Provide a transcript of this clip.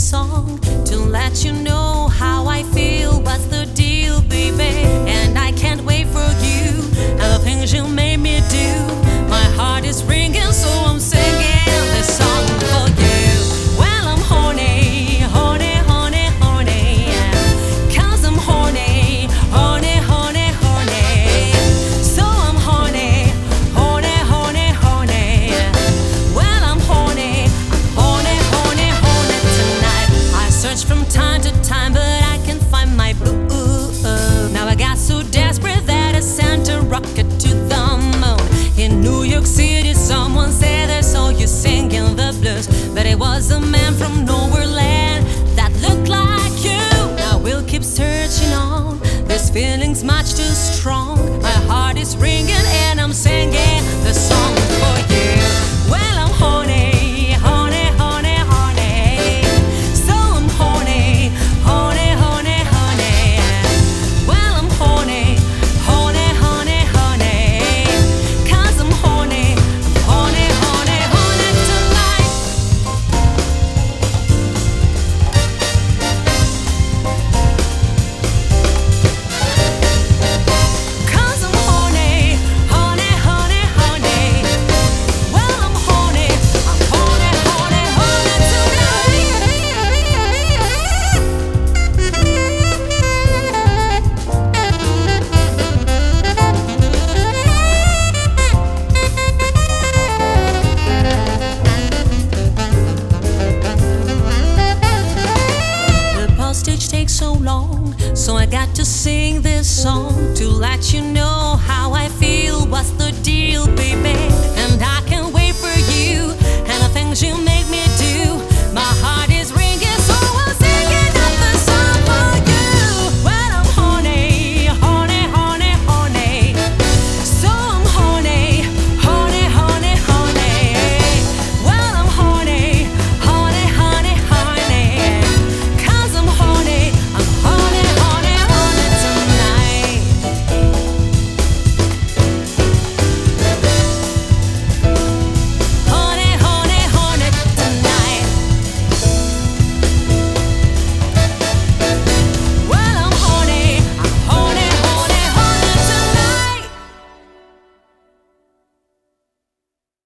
song to let you know how I feel. What's the deal, baby? And I can't wait for you and the things you made me do. My heart is ringing, so I'm singing this song for you. Well, I'm horny, horny, horny, horny, 'cause I'm horny, horny, horny, horny. So I'm horny, horny, horny, horny. Well, I'm horny, horny, horny, horny tonight. I search from time to time, but I can't find my boo. Now I got so desperate that I sent a rocket to the moon. In New York City, someone said they saw you singing the blues, but it was a man from nowhere land that looked like you. Now we'll keep searching on. This feeling's much too strong. My heart is ringing and I'm singing the song for you. Well, I'm horny, horny, horny, horny. So I'm horny, horny, horny, horny. Well, I'm horny, horny, horny, horny. 'Cause I'm horny, horny, horny, horny tonight. 'Cause I'm horny, horny, horny, horny. Well, I'm horny, horny, horny, horny The postage takes so long, so I got to sing this song to let you know